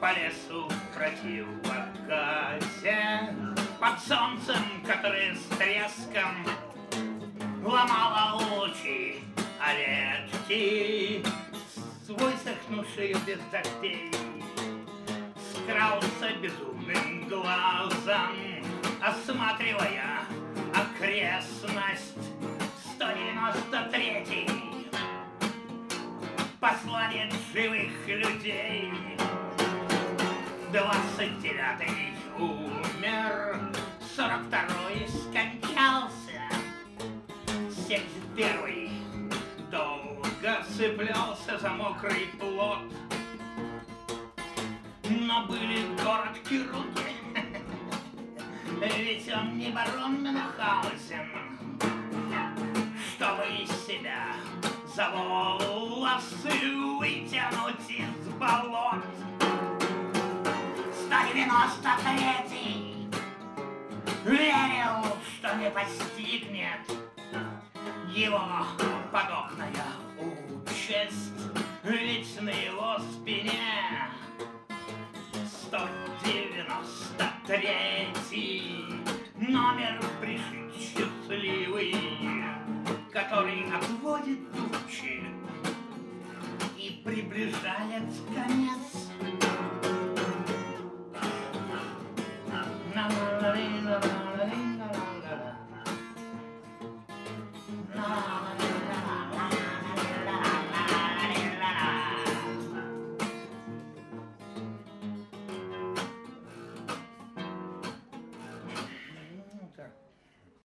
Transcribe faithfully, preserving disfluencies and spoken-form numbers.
по лесу в противогазе, под солнцем, которое с треском ломало лучи, а ветки с высохнувшей без дождей скрался безумным глазом, осматривая окрестность. Сто девяносто третий посланец живых людей. Двадцать девятый умер, сорок второй скончался, семьдесят первый долго цеплялся за мокрый плот. Но были короткие руки, ведь он не барон Мюнхгаузен, чтобы из себя за волосы вытянуть из болот. Сто девяносто третий верил, что не постигнет его подобная участь, ведь на его спине сто девяносто третий номер пришит счастливый, который отводит тучи и приближает конец